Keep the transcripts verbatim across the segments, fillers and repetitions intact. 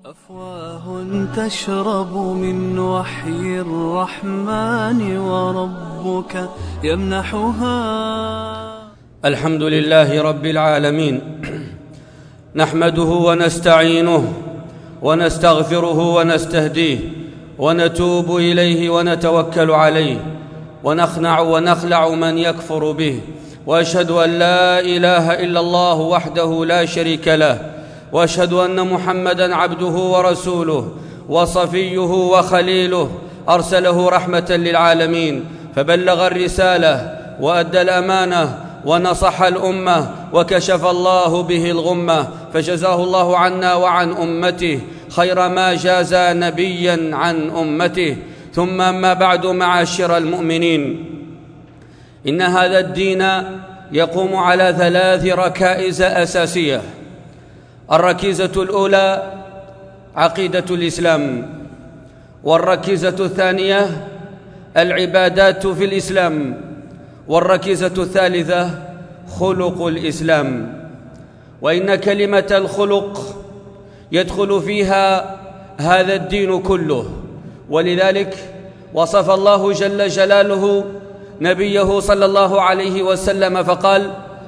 أفواه تشرب من وحي الرحمن وربك يمنحها. الحمد لله رب العالمين، نحمده ونستعينه ونستغفره ونستهديه ونتوب إليه ونتوكل عليه ونخنع ونخلع من يكفر به، وأشهد أن لا إله إلا الله وحده لا شريك له، وأشهد أن محمدًا عبده ورسوله وصفيه وخليله، أرسله رحمة للعالمين، فبلغ الرسالة وأدى الأمانة ونصح الأمة وكشف الله به الغمة، فجزاه الله عنا وعن أمته خير ما جاز نبيًا عن أمته. ثم أما بعد، معاشر المؤمنين، إن هذا الدين يقوم على ثلاث ركائز أساسية. الركيزة الأولى عقيدة الإسلام، والركيزة الثانية العبادات في الإسلام، والركيزة الثالثة خلق الإسلام. وإن كلمة الخلق يدخل فيها هذا الدين كله، ولذلك وصف الله جل جلاله نبيه صلى الله عليه وسلم فقال: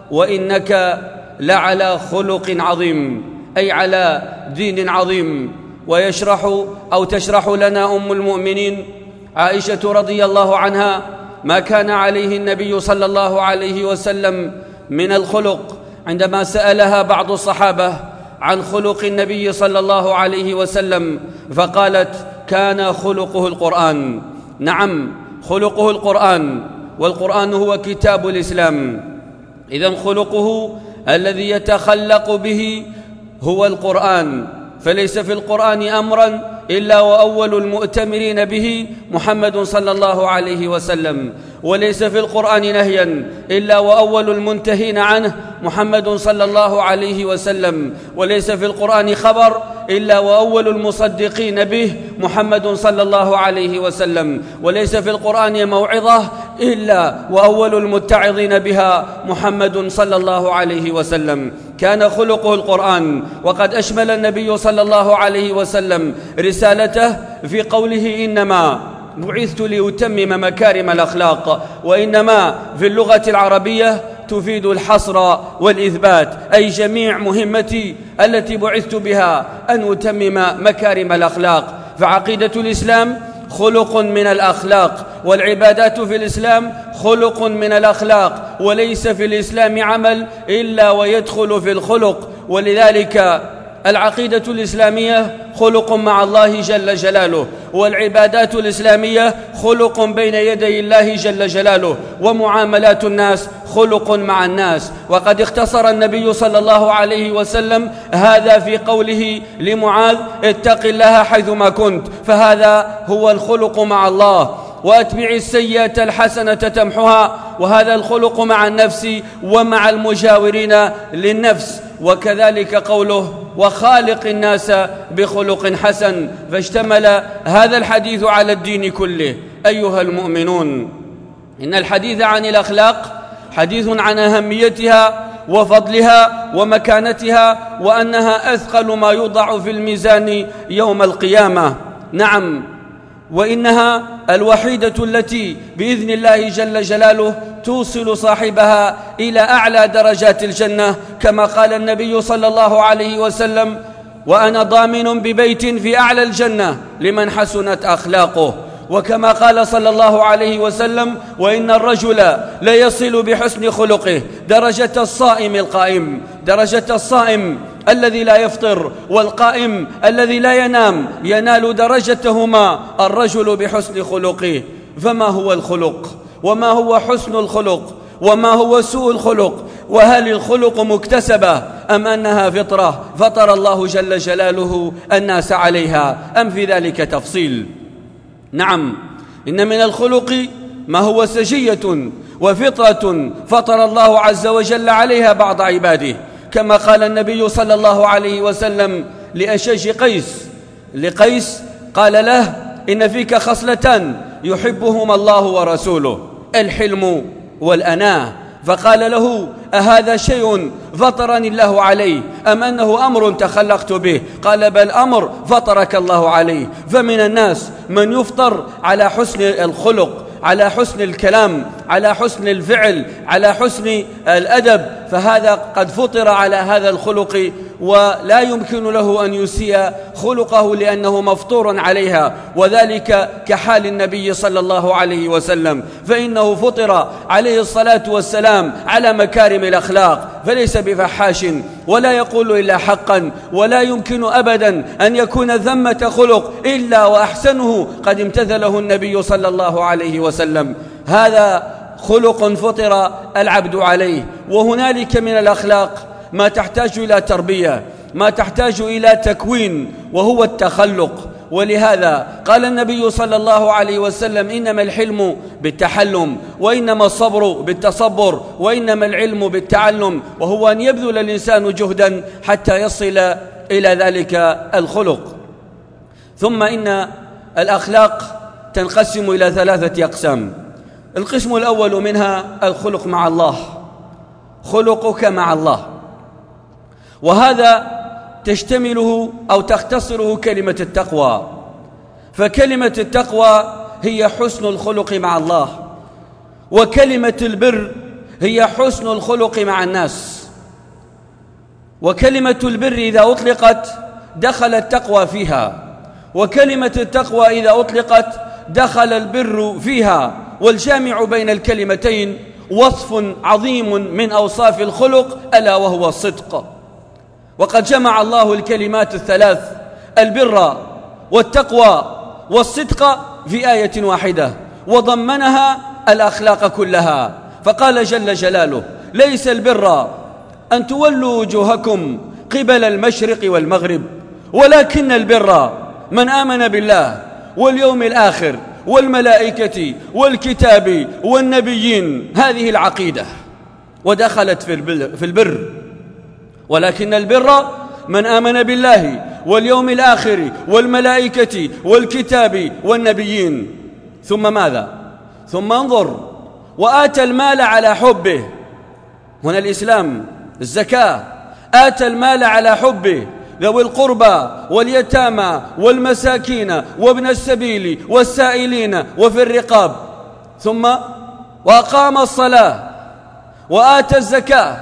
وإنك لعلى خلق عظيم، أي على دين عظيم. ويشرح أو تشرح لنا أم المؤمنين عائشة رضي الله عنها ما كان عليه النبي صلى الله عليه وسلم من الخلق، عندما سألها بعض الصحابة عن خلق النبي صلى الله عليه وسلم، فقالت: كان خلقه القرآن. نعم، خلقه القرآن، والقرآن هو كتاب الإسلام. إذن خلقه الذي يتخلق به هو القرآن، فليس في القرآن أمرا إلا وأول المؤتمرين به محمد صلى الله عليه وسلم، وليس في القرآن نهيا إلا وأول المنتهين عنه محمد صلى الله عليه وسلم، وليس في القرآن خبر إلا وأول المصدقين به محمد صلى الله عليه وسلم، وليس في القرآن موعظة إلا وأول المتعظين بها محمد صلى الله عليه وسلم. كان خلقه القرآن، وقد أشمل النبي صلى الله عليه وسلم رسالته في قوله: إنما بعثت لأتمم مكارم الأخلاق. وإنما في اللغة العربية تفيد الحصر والإثبات، أي جميع مهمتي التي بعثت بها أن أتمم مكارم الأخلاق. فعقيدة الإسلام خلق من الأخلاق، والعبادات في الإسلام خلق من الأخلاق، وليس في الإسلام عمل إلا ويدخل في الخلق. ولذلك العقيدة الإسلامية خلق مع الله جل جلاله، والعبادات الإسلامية خلق بين يدي الله جل جلاله، ومعاملات الناس خلق مع الناس. وقد اختصر النبي صلى الله عليه وسلم هذا في قوله لمعاذ: اتق الله حيثما كنت، فهذا هو الخلق مع الله. وأتبع السيئة الحسنة تمحها، وهذا الخلق مع النفس ومع المجاورين للنفس. وكذلك قوله: وخالق الناس بخلق حسن، فاشتمل هذا الحديث على الدين كله. أيها المؤمنون، إن الحديث عن الأخلاق حديث عن أهميتها وفضلها ومكانتها، وأنها أثقل ما يوضع في الميزان يوم القيامة. نعم، وإنها الوحيدة التي بإذن الله جل جلاله توصل صاحبها إلى أعلى درجات الجنة، كما قال النبي صلى الله عليه وسلم: وأنا ضامن ببيت في أعلى الجنة لمن حسنت أخلاقه. وكما قال صلى الله عليه وسلم: وإن الرجل ليصل بحسن خلقه درجة الصائم القائم. درجة الصائم الذي لا يفطر والقائم الذي لا ينام ينال درجتهما الرجل بحسن خلقه. فما هو الخلق؟ وما هو حسن الخلق؟ وما هو سوء الخلق؟ وهل الخلق مكتسبة أم أنها فطرة فطر الله جل جلاله الناس عليها، أم في ذلك تفصيل؟ نعم، إن من الخلق ما هو سجية وفطرة فطر الله عز وجل عليها بعض عباده، كما قال النبي صلى الله عليه وسلم لأشج قيس لقيس قال له: إن فيك خصلتان يحبهما الله ورسوله، الحلم والأناة. فقال له: أهذا شيء فطرني الله عليه أم أنه أمر تخلقت به؟ قال: بل أمر فطرك الله عليه. فمن الناس من يفطر على حسن الخلق، على حسن الكلام، على حسن الفعل، على حسن الأدب، فهذا قد فطر على هذا الخلق ولا يمكن له أن يسيء خلقه لأنه مفطور عليها، وذلك كحال النبي صلى الله عليه وسلم، فإنه فطر عليه الصلاة والسلام على مكارم الأخلاق، فليس بفحاش ولا يقول إلا حقا، ولا يمكن أبدا أن يكون ثمة خلق إلا وأحسنه قد امتثله النبي صلى الله عليه وسلم. هذا خلق فطر العبد عليه. وهنالك من الأخلاق ما تحتاج إلى تربية، ما تحتاج إلى تكوين، وهو التخلق. ولهذا قال النبي صلى الله عليه وسلم: إنما الحلم بالتحلم، وإنما الصبر بالتصبر، وإنما العلم بالتعلم، وهو أن يبذل الإنسان جهدا حتى يصل إلى ذلك الخلق. ثم إن الأخلاق تنقسم إلى ثلاثة أقسام. القسم الأول منها الخلق مع الله، خلقك مع الله، وهذا تشتمله أو تختصره كلمة التقوى. فكلمة التقوى هي حسن الخلق مع الله، وكلمة البر هي حسن الخلق مع الناس. وكلمة البر إذا أطلقت دخل التقوى فيها، وكلمة التقوى إذا أطلقت دخل البر فيها. والجامع بين الكلمتين وصف عظيم من أوصاف الخلق، ألا وهو الصدق. وقد جمع الله الكلمات الثلاث، البر والتقوى والصدق، في آية واحدة، وضمنها الأخلاق كلها. فقال جل جلاله: ليس البر أن تولوا وجوهكم قبل المشرق والمغرب، ولكن البر من آمن بالله واليوم الآخر والملائكة والكتاب والنبيين. هذه العقيدة ودخلت في البر. ولكن البر من آمن بالله واليوم الآخر والملائكة والكتاب والنبيين. ثم ماذا؟ ثم انظر: وآتى المال على حبه. هنا الإسلام، الزكاة، آتى المال على حبه، ذوي القربى واليتامى والمساكين وابن السبيل والسائلين وفي الرقاب. ثم وأقام الصلاة وآتى الزكاة.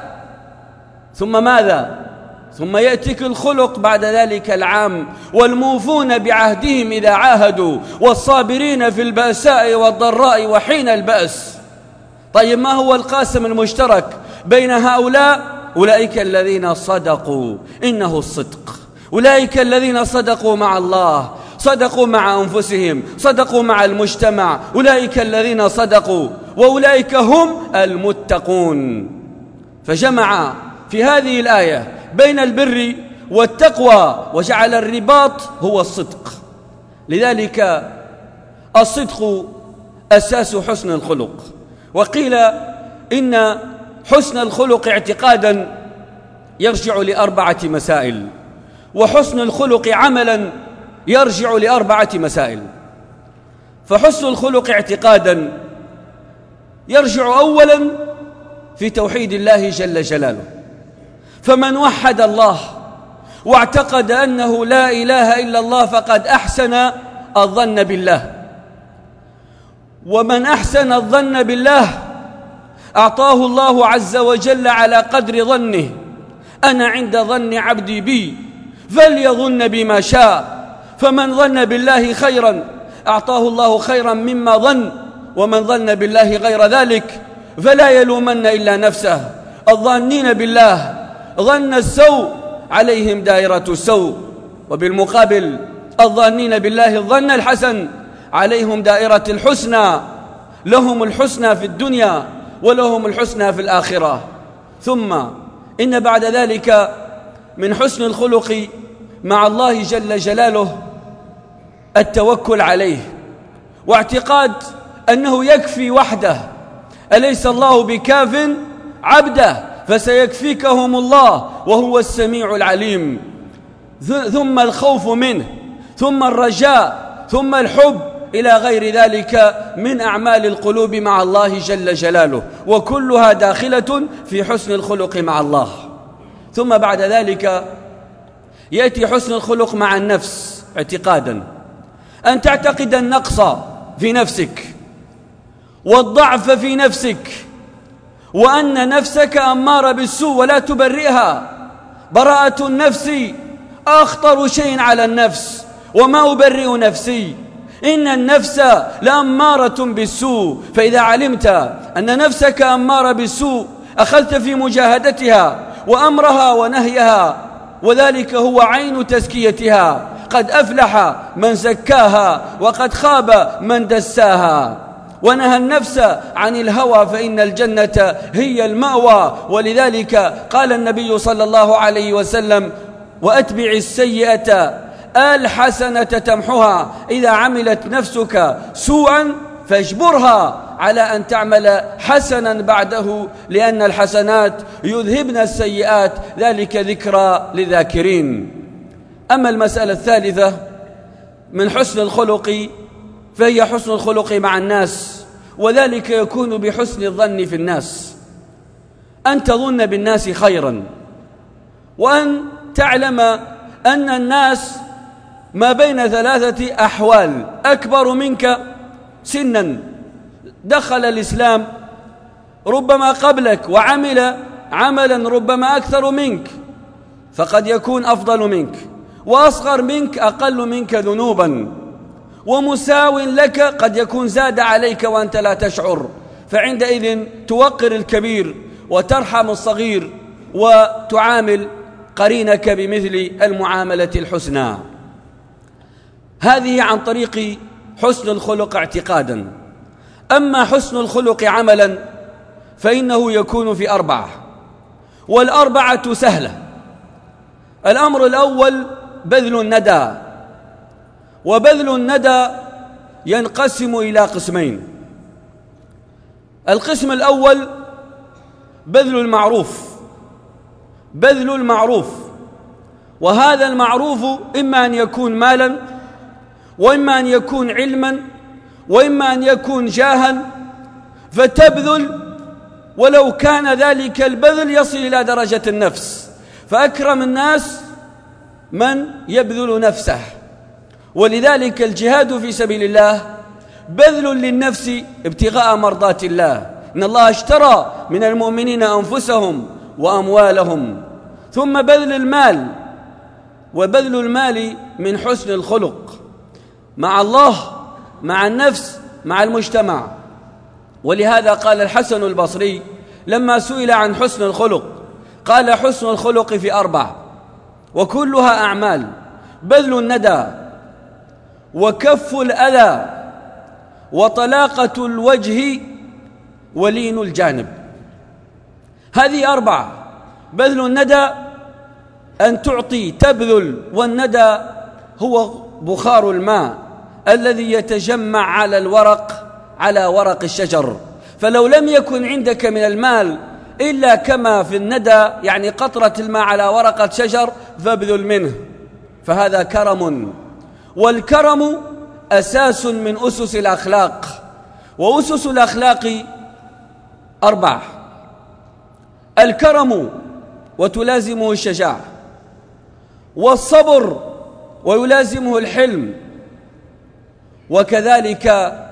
ثم ماذا؟ ثم يأتيك الخلق بعد ذلك العام: والموفون بعهدهم إذا عاهدوا، والصابرين في البأساء والضراء وحين البأس. طيب، ما هو القاسم المشترك بين هؤلاء؟ أولئك الذين صدقوا، إنه الصدق. أولئك الذين صدقوا مع الله، صدقوا مع أنفسهم، صدقوا مع المجتمع. أولئك الذين صدقوا، وأولئك هم المتقون. فجمع في هذه الآية بين البر والتقوى، وجعل الرباط هو الصدق. لذلك الصدق أساس حسن الخلق. وقيل إن حسن الخلق اعتقادا يرجع لأربعة مسائل، وحسن الخلق عملا يرجع لأربعة مسائل. فحسن الخلق اعتقادا يرجع أولا في توحيد الله جل جلاله. فمن وحد الله واعتقد أنه لا إله إلا الله فقد أحسن الظن بالله. ومن أحسن الظن بالله أعطاه الله عز وجل على قدر ظنه. أنا عند ظن عبدي بي فليظن بما شاء. فمن ظن بالله خيرا أعطاه الله خيرا مما ظن، ومن ظن بالله غير ذلك فلا يلومن إلا نفسه. الظانين بالله ظن السوء عليهم دائرة السوء، وبالمقابل الظانين بالله الظن الحسن عليهم دائرة الحسنى. لهم الحسنى في الدنيا ولهم الحسنى في الآخرة. ثم إن بعد ذلك من حسن الخلق مع الله جل جلاله التوكل عليه، واعتقاد أنه يكفي وحده. أليس الله بكاف عبده؟ فسيكفيكهم الله وهو السميع العليم. ثم الخوف منه، ثم الرجاء، ثم الحب إلى غير ذلك من أعمال القلوب مع الله جل جلاله، وكلها داخلة في حسن الخلق مع الله. ثم بعد ذلك يأتي حسن الخلق مع النفس اعتقادا، أن تعتقد النقص في نفسك والضعف في نفسك، وأن نفسك أمارة بالسوء ولا تبرئها. براءة النفس أخطر شيء على النفس، وما أبرئ نفسي، إن النفس لأمارة بالسوء. فإذا علمت أن نفسك أمارة بالسوء أخذت في مجاهدتها وأمرها ونهيها، وذلك هو عين تزكيتها. قد أفلح من زكاها وقد خاب من دساها. ونهى النفس عن الهوى فإن الجنة هي المأوى. ولذلك قال النبي صلى الله عليه وسلم: وأتبع السيئة الحسنة تمحها. إذا عملت نفسك سوءا فاجبرها على أن تعمل حسنا بعده، لأن الحسنات يذهبن السيئات، ذلك ذكرى للذاكرين. أما المسألة الثالثة من حسن الخلق فهي حسن الخلق مع الناس، وذلك يكون بحسن الظن في الناس، أن تظن بالناس خيرا، وأن تعلم أن الناس ما بين ثلاثة أحوال: أكبر منك سنا دخل الإسلام ربما قبلك وعمل عملا ربما أكثر منك فقد يكون أفضل منك، وأصغر منك أقل منك ذنوبا، ومساو لك قد يكون زاد عليك وأنت لا تشعر. فعندئذ توقر الكبير وترحم الصغير وتعامل قرينك بمثل المعاملة الحسنى. هذه عن طريق حسن الخلق اعتقادا. أما حسن الخلق عملا فإنه يكون في أربعة، والأربعة سهلة. الأمر الأول بذل الندى، وبذل الندى ينقسم إلى قسمين. القسم الأول بذل المعروف، بذل المعروف، وهذا المعروف إما أن يكون مالا، وإما أن يكون علما، وإما أن يكون جاها، فتبذل ولو كان ذلك البذل يصل إلى درجة النفس. فأكرم الناس من يبذل نفسه، ولذلك الجهاد في سبيل الله بذل للنفس ابتغاء مرضات الله. إن الله اشترى من المؤمنين أنفسهم وأموالهم. ثم بذل المال، وبذل المال من حسن الخلق مع الله، مع النفس، مع المجتمع. ولهذا قال الحسن البصري لما سئل عن حسن الخلق قال: حسن الخلق في أربع وكلها أعمال: بذل الندى، وكف الأذى، وطلاقة الوجه، ولين الجانب. هذه أربعة. بذل الندى أن تعطي، تبذل، والندى هو بخار الماء الذي يتجمع على الورق، على ورق الشجر. فلو لم يكن عندك من المال إلا كما في الندى، يعني قطرة الماء على ورقة شجر، فابذل منه، فهذا كرم. والكرم أساس من أسس الأخلاق، وأسس الأخلاق أربع: الكرم وتلازمه الشجاعة، والصبر ويلازمه الحلم، وكذلك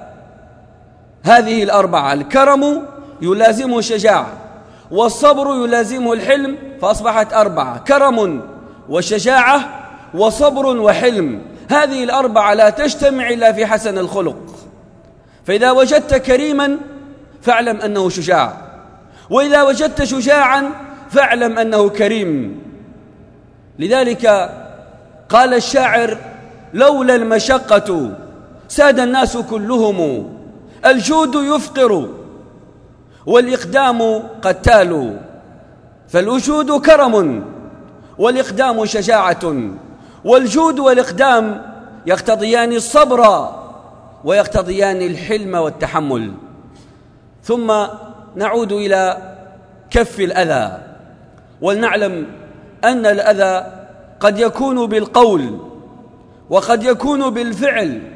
هذه الأربعة: الكرم يلازمه الشجاعة، والصبر يلازمه الحلم، فأصبحت أربعة: كرم وشجاعة وصبر وحلم. هذه الأربعة لا تجتمع إلا في حسن الخلق. فإذا وجدت كريما فاعلم أنه شجاع، وإذا وجدت شجاعا فاعلم أنه كريم. لذلك قال الشاعر: لولا المشقة ساد الناس كلهم، الجود يفقر والإقدام قتال. فالوجود كرم، والإقدام شجاعة، والجود والإقدام يقتضيان الصبر ويقتضيان الحلم والتحمل. ثم نعود إلى كف الأذى، ولنعلم أن الأذى قد يكون بالقول، وقد يكون بالفعل،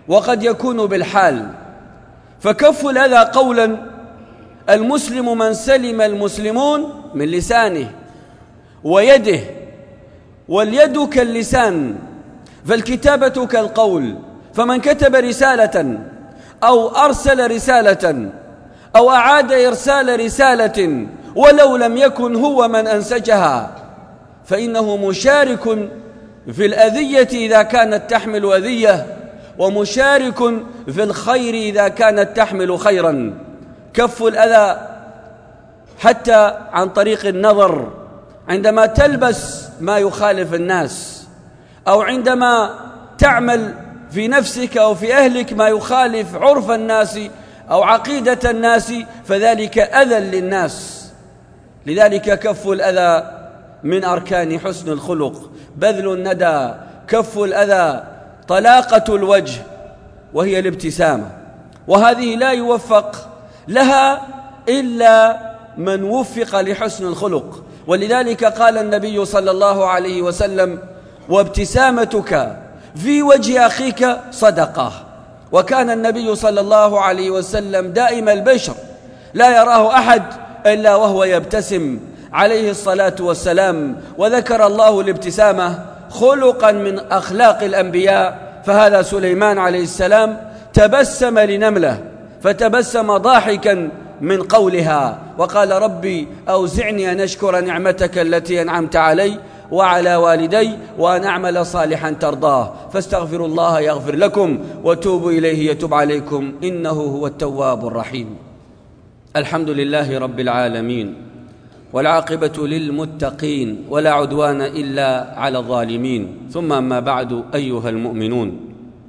وقد يكون بالحال. فكف الأذى قولا: المسلم من سلم المسلمون من لسانه ويده، واليد كاللسان، فالكتابة كالقول، فمن كتب رسالة أو أرسل رسالة أو أعاد إرسال رسالة ولو لم يكن هو من أنسجها فإنه مشارك في الأذية إذا كانت تحمل أذية، ومشارك في الخير إذا كانت تحمل خيرا. كف الأذى حتى عن طريق النظر، عندما تلبس ما يخالف الناس، أو عندما تعمل في نفسك أو في أهلك ما يخالف عرف الناس أو عقيدة الناس، فذلك أذى للناس. لذلك كف الأذى من أركان حسن الخلق. بذل الندى، كف الأذى، طلاقة الوجه وهي الابتسامة، وهذه لا يوفق لها إلا من وفق لحسن الخلق. ولذلك قال النبي صلى الله عليه وسلم: وابتسامتك في وجه أخيك صدقة. وكان النبي صلى الله عليه وسلم دائم البشر، لا يراه أحد إلا وهو يبتسم عليه الصلاة والسلام. وذكر الله الابتسامة خلقا من أخلاق الأنبياء، فهذا سليمان عليه السلام تبسم لنملة فتبسم ضاحكا من قولها، وقال: ربي أوزعني أن أشكر نعمتك التي أنعمت علي وعلى والدي وأن أعمل صالحا ترضاه، فاستغفروا الله يغفر لكم وتوبوا إليه يتوب عليكم إنه هو التواب الرحيم. الحمد لله رب العالمين، والعاقبة للمتقين، ولا عدوان إلا على الظالمين. ثم أما بعد، أيها المؤمنون،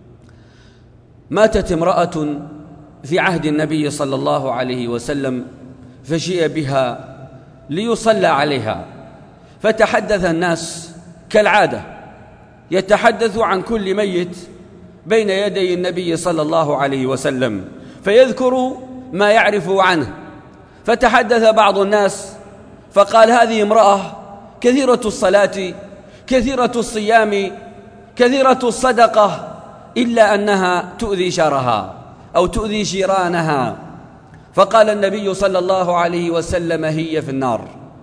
ماتت امرأة في عهد النبي صلى الله عليه وسلم، فجيء بها ليصلى عليها، فتحدث الناس كالعادة، يتحدث عن كل ميت بين يدي النبي صلى الله عليه وسلم، فيذكر ما يعرف عنه. فتحدث بعض الناس فقال: هذه امرأة كثيرة الصلاة، كثيرة الصيام، كثيرة الصدقة، إلا أنها تؤذي جارها أو تؤذي جيرانها. فقال النبي صلى الله عليه وسلم: هي في النار.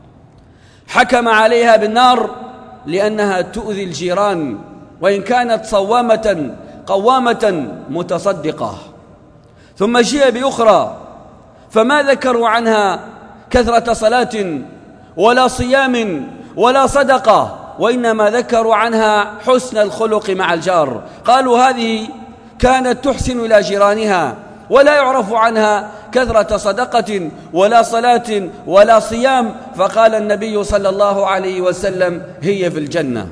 حكم عليها بالنار لأنها تؤذي الجيران، وإن كانت صوامة قوامة متصدقة. ثم جاء بأخرى فما ذكروا عنها كثرة صلاة ولا صيام ولا صدقة، وإنما ذكروا عنها حسن الخلق مع الجار. قالوا: هذه كانت تحسن إلى جيرانها، ولا يعرف عنها كثرة صدقة ولا صلاة ولا صيام. فقال النبي صلى الله عليه وسلم: هي في الجنة.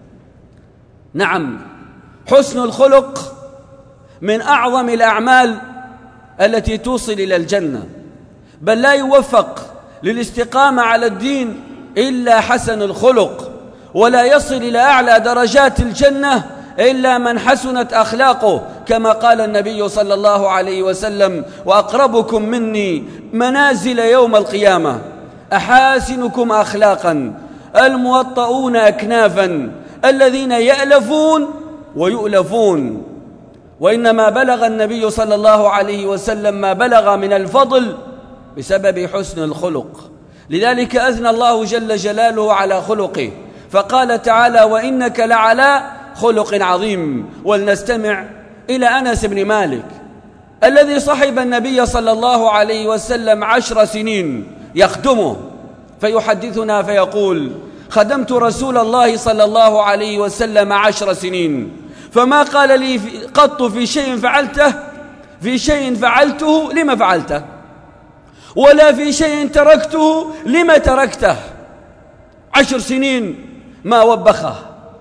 نعم، حسن الخلق من أعظم الأعمال التي توصل إلى الجنة، بل لا يوفق للاستقامة على الدين إلا حسن الخلق، ولا يصل إلى أعلى درجات الجنة إلا من حسنت أخلاقه، كما قال النبي صلى الله عليه وسلم: وأقربكم مني منازل يوم القيامة أحاسنكم أخلاقا الموطؤون أكنافا الذين يألفون ويؤلفون. وإنما بلغ النبي صلى الله عليه وسلم ما بلغ من الفضل بسبب حسن الخلق. لذلك أثنى الله جل جلاله على خلقه، فقال تعالى: وإنك لعلى خلق عظيم. ولنستمع إلى أنس بن مالك الذي صحب النبي صلى الله عليه وسلم عشر سنين يخدمه، فيحدثنا فيقول: خدمت رسول الله صلى الله عليه وسلم عشر سنين، فما قال لي قط في شيء فعلته في شيء فعلته لما فعلته، ولا في شيء تركته لما تركته. عشر سنين ما وبخه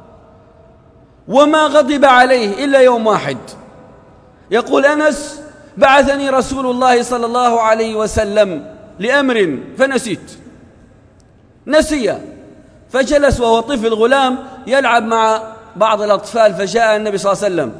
وما غضب عليه إلا يوم واحد. يقول أنس: بعثني رسول الله صلى الله عليه وسلم لأمر فنسيت نسي، فجلس وهو طفل غلام يلعب مع بعض الأطفال، فجاء النبي صلى الله عليه وسلم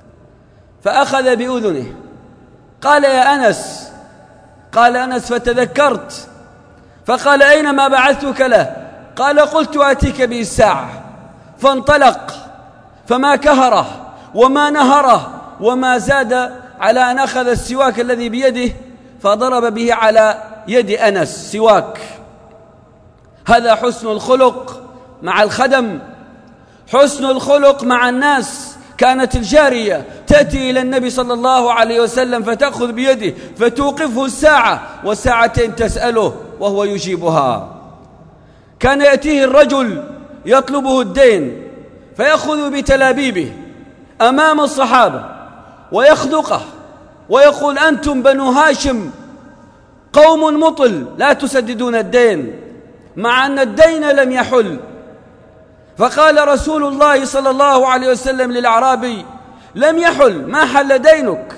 فأخذ بأذنه، قال: يا أنس. قال أنس: فتذكرت، فقال: أين ما بعثتك له؟ قال: قلت آتيك به الساعة. فانطلق فما كهره وما نهره وما زاد على أن أخذ السواك الذي بيده فضرب به على يد أنس سواك. هذا حسن الخلق مع الخدم، حسن الخلق مع الناس. كانت الجارية تأتي إلى النبي صلى الله عليه وسلم فتأخذ بيده فتوقفه الساعة والساعتين تسأله وهو يجيبها. كان يأتيه الرجل يطلبه الدين فيأخذ بتلابيبه أمام الصحابة ويخدقه ويقول: أنتم بنو هاشم قوم مطل لا تسددون الدين، مع أن الدين لم يحل. فقال رسول الله صلى الله عليه وسلم للأعرابي: لم يحل، ما حل دينك.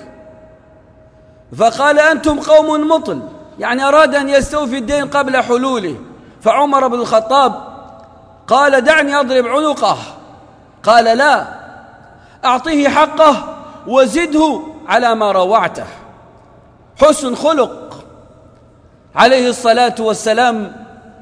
فقال: أنتم قوم مطل، يعني أراد أن يستوفي الدين قبل حلوله. فعمر بن الخطاب قال: دعني أضرب عنقه. قال: لا، أعطيه حقه وزده على ما روعته. حسن خلق عليه الصلاة والسلام.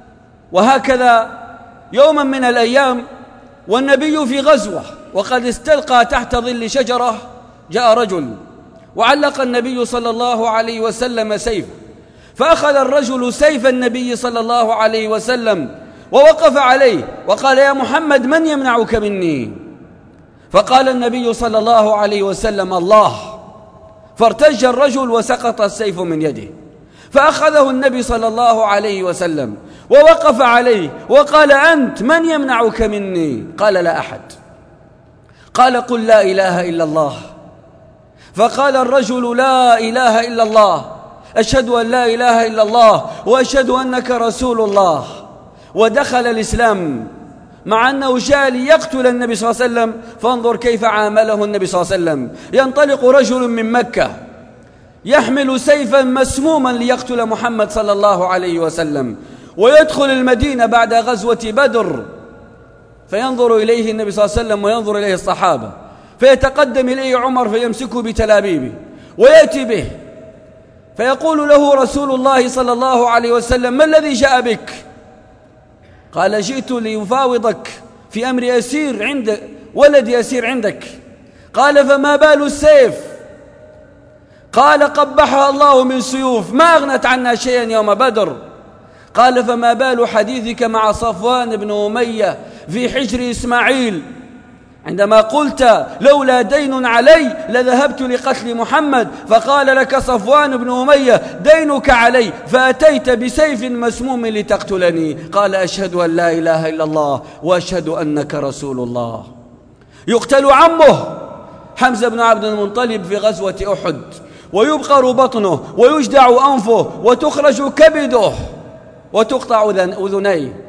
وهكذا يوما من الأيام والنبي في غزوة وقد استلقى تحت ظل شجرة، جاء رجل وعلق النبي صلى الله عليه وسلم سيفه، فأخذ الرجل سيف النبي صلى الله عليه وسلم ووقف عليه وقال: يا محمد، من يمنعك مني؟ فقال النبي صلى الله عليه وسلم: الله. فارتج الرجل وسقط السيف من يده، فأخذه النبي صلى الله عليه وسلم ووقف عليه وقال: أنت من يمنعك مني؟ قال: لا أحد. قال: قل لا إله إلا الله. فقال الرجل: لا إله إلا الله، أشهد أن لا إله إلا الله وأشهد أنك رسول الله. ودخل الإسلام، مع أنه جاء ليقتل النبي صلى الله عليه وسلم. فانظر كيف عامله النبي صلى الله عليه وسلم. ينطلق رجل من مكة يحمل سيفا مسموما ليقتل محمد صلى الله عليه وسلم، ويدخل المدينة بعد غزوة بدر، فينظر إليه النبي صلى الله عليه وسلم وينظر إليه الصحابة، فيتقدم إليه عمر فيمسكه بتلابيبه ويأتي به، فيقول له رسول الله صلى الله عليه وسلم: ما الذي جاء بك؟ قال: جئت ليفاوضك في أمر أسير عندك، ولد أسير عندك. قال: فما بال السيف؟ قال: قبحها الله من سيوف، ما أغنت عنا شيئا يوم بدر. قال: فما بال حديثك مع صفوان بن أمية في حجر إسماعيل عندما قلت: لولا دين علي لذهبت لقتل محمد، فقال لك صفوان بن أمية: دينك علي، فأتيت بسيف مسموم لتقتلني. قال: أشهد أن لا إله إلا الله وأشهد أنك رسول الله. يقتل عمه حمزة بن عبد المطلب في غزوة أحد، ويبقر بطنه ويجدع أنفه وتخرج كبده وتقطع أذنيه،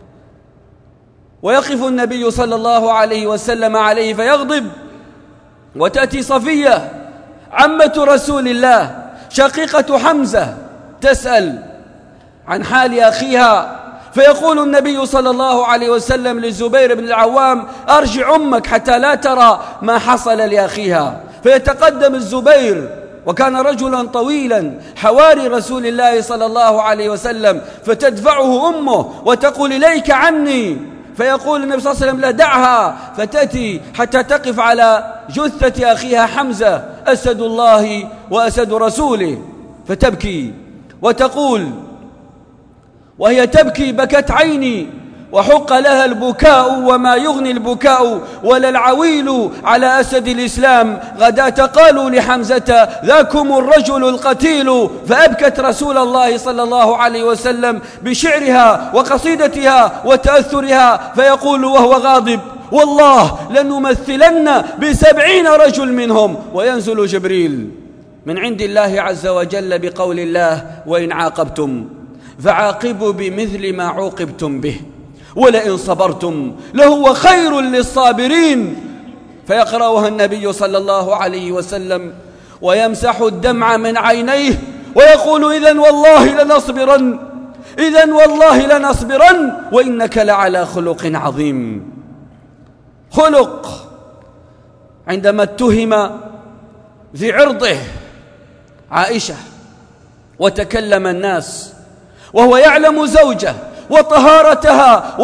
ويقف النبي صلى الله عليه وسلم عليه فيغضب. وتأتي صفية عمة رسول الله شقيقة حمزة تسأل عن حال أخيها، فيقول النبي صلى الله عليه وسلم للزبير بن العوام: أرجع أمك حتى لا ترى ما حصل لأخيها. فيتقدم الزبير، وكان رجلا طويلا حواري رسول الله صلى الله عليه وسلم، فتدفعه أمه وتقول: إليك عني. فيقول النبي صلى الله عليه وسلم: لا، دعها. فتأتي حتى تقف على جثة أخيها حمزة أسد الله وأسد رسوله، فتبكي وتقول وهي تبكي: بكت عيني وحق لها البكاء وما يغني البكاء ولا العويل على أسد الإسلام. غداة قالوا لحمزة: ذاكم الرجل القتيل. فأبكت رسول الله صلى الله عليه وسلم بشعرها وقصيدتها وتأثرها، فيقول وهو غاضب: والله لنمثلن بسبعين رجل منهم. وينزل جبريل من عند الله عز وجل بقول الله: وإن عاقبتم فعاقبوا بمثل ما عوقبتم به ولئن صبرتم لهو خير للصابرين. فيقرأها النبي صلى الله عليه وسلم ويمسح الدمع من عينيه ويقول: إذن والله لنصبرن، إذن والله لنصبرن، وإنك لعلى خلق عظيم. خلق عندما اتهم في عرضه عائشة وتكلم الناس وهو يعلم زوجه وطهارتها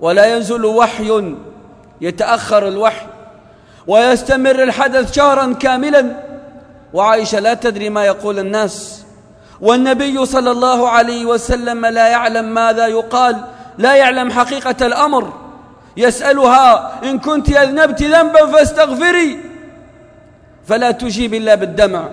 ولا ينزل وحي، يتأخر الوحي ويستمر الحدث شهرا كاملا، وعائشة لا تدري ما يقول الناس، والنبي صلى الله عليه وسلم لا يعلم ماذا يقال، لا يعلم حقيقة الأمر. يسألها: إن كنت أذنبت ذنبا فاستغفري، فلا تجيب إلا بالدمع.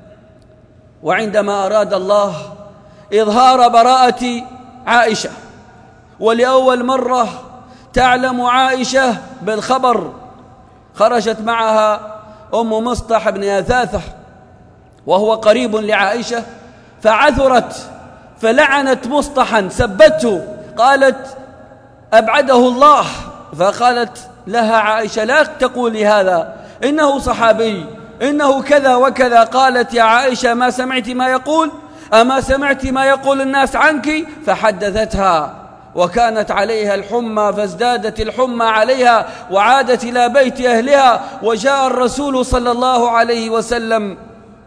وعندما أراد الله إظهار براءة عائشة، ولأول مرة تعلم عائشة بالخبر، خرجت معها أم مصطح بن يثاثة وهو قريب لعائشة، فعثرت فلعنت مصطحا، سبته، قالت: أبعده الله. فقالت لها عائشة: لا تقولي هذا، إنه صحابي، إنه كذا وكذا. قالت: يا عائشة ما سمعت ما يقول؟ أما سمعت ما يقول الناس عنك؟ فحدثتها، وكانت عليها الحمى، فازدادت الحمى عليها وعادت إلى بيت أهلها. وجاء الرسول صلى الله عليه وسلم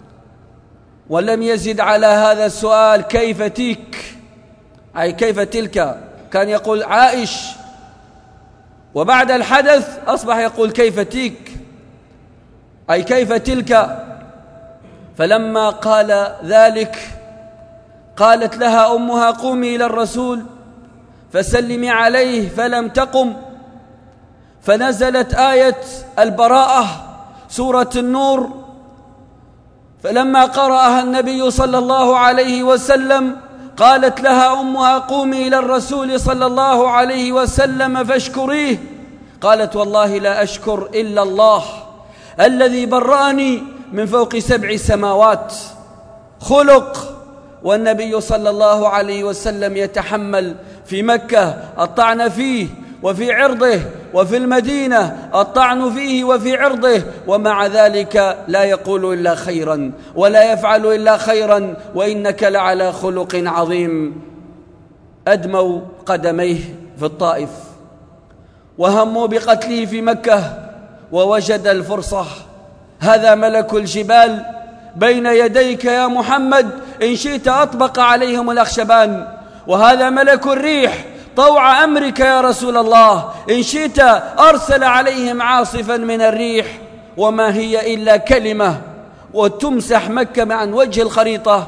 ولم يزد على هذا السؤال: كيف تيك؟ أي كيف تلك؟ كان يقول عائش، وبعد الحدث أصبح يقول كيف تيك، أي كيف تلك. فلما قال ذلك قالت لها أمها: قومي إلى الرسول فسلمي عليه، فلم تقم. فنزلت آية البراءة سورة النور، فلما قرأها النبي صلى الله عليه وسلم قالت لها أمها: قومي إلى الرسول صلى الله عليه وسلم فاشكريه. قالت: والله لا أشكر إلا الله الذي برأني من فوق سبع سماوات. خلق، والنبي صلى الله عليه وسلم يتحمل في مكة الطعن فيه وفي عرضه، وفي المدينة الطعن فيه وفي عرضه، ومع ذلك لا يقول إلا خيرا ولا يفعل إلا خيرا. وإنك لعلى خلق عظيم. أدموا قدميه في الطائف وهموا بقتله في مكة، ووجد الفرصة. هذا ملك الجبال بين يديك يا محمد، إن شئت أطبق عليهم الأخشبان، وهذا ملك الريح طوع أمرك يا رسول الله، إن شئت أرسل عليهم عاصفا من الريح، وما هي إلا كلمة وتمسح مكة عن وجه الخريطة.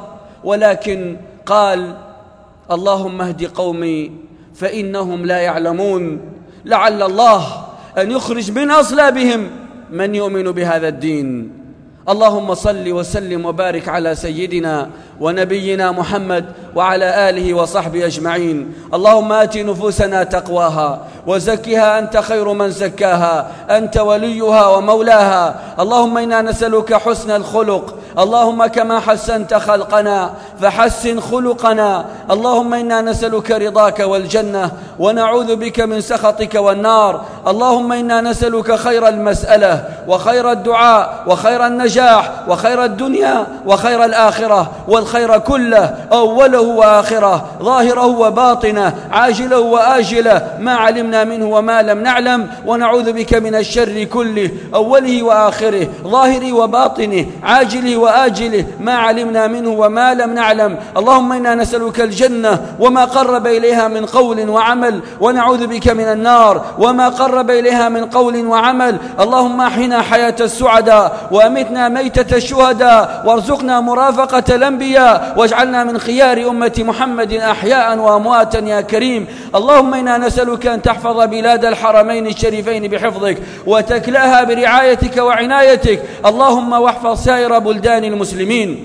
ولكن قال: اللهم اهد قومي فإنهم لا يعلمون، لعل الله أن يخرج من أصلابهم من يؤمن بهذا الدين. اللهم صل وسلم وبارك على سيدنا ونبينا محمد وعلى آله وصحبه أجمعين. اللهم آت نفوسنا تقواها وزكها، أنت خير من زكاها، أنت وليها ومولاها. اللهم إنا نسألك حسن الخلق، اللهم كما حسنت خلقنا فحسن خلقنا. اللهم إنا نسألك رضاك والجنة، ونعوذ بك من سخطك والنار. اللهم إنا نسألك خير المسألة وخير الدعاء وخير النجاح وخير الدنيا وخير الآخرة، والخير كله أوله وآخره، ظاهره وباطنه، عاجله وآجله، ما علمنا منه وما لم نعلم. ونعوذ بك من الشر كله أوله وآخره، ظاهره وباطنه، عاجله وآجله، ما علمنا منه وما لم نعلم. اللهم إنا نسألك الجنة وما قرب إليها من قول وعمل، ونعوذ بك من النار وما قرب إليها من قول وعمل. اللهم أحينا حياة السعداء وأمتنا ميتة الشهداء، وارزقنا مرافقة الأنبياء، واجعلنا من خيار أمة محمد أحياء وأمواتا يا كريم. اللهم إنا نسألك أن تحفظ بلاد الحرمين الشريفين بحفظك، وتكلاها برعايتك وعنايتك. اللهم واحفظ سائر بلدان المسلمين.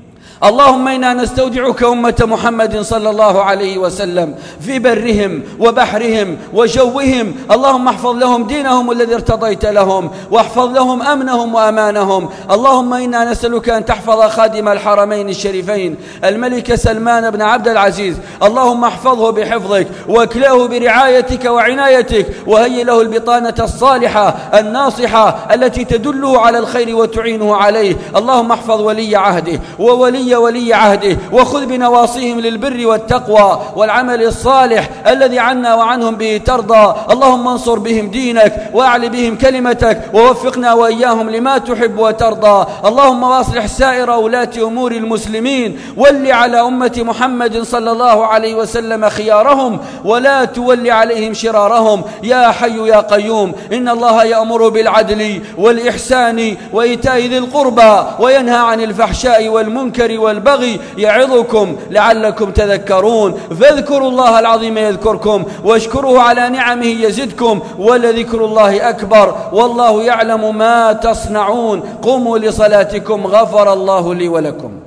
اللهم إنا نستودعك أمة محمد صلى الله عليه وسلم في برهم وبحرهم وجوهم. اللهم احفظ لهم دينهم الذي ارتضيت لهم، واحفظ لهم أمنهم وأمانهم. اللهم إنا نسألك أن تحفظ خادم الحرمين الشريفين الملك سلمان بن عبد العزيز. اللهم احفظه بحفظك، واكلاه برعايتك وعنايتك، وهيئ له البطانة الصالحة الناصحة التي تدله على الخير وتعينه عليه. اللهم احفظ ولي عهده وولي ولي ولي عهده، وخذ بنواصيهم للبر والتقوى والعمل الصالح الذي عنا وعنهم به ترضى. اللهم انصر بهم دينك وأعل بهم كلمتك، ووفقنا وإياهم لما تحب وترضى. اللهم واصلح سائر ولاة أمور المسلمين، ول على أمة محمد صلى الله عليه وسلم خيارهم، ولا تول عليهم شرارهم يا حي يا قيوم. إن الله يأمر بالعدل والإحسان وإيتاء ذي القربى وينهى عن الفحشاء والمنكر والبغي يعظكم لعلكم تذكرون. فاذكروا الله العظيم يذكركم، واشكروه على نعمه يزدكم، ولذكر الله أكبر، والله يعلم ما تصنعون. قوموا لصلاتكم، غفر الله لي ولكم.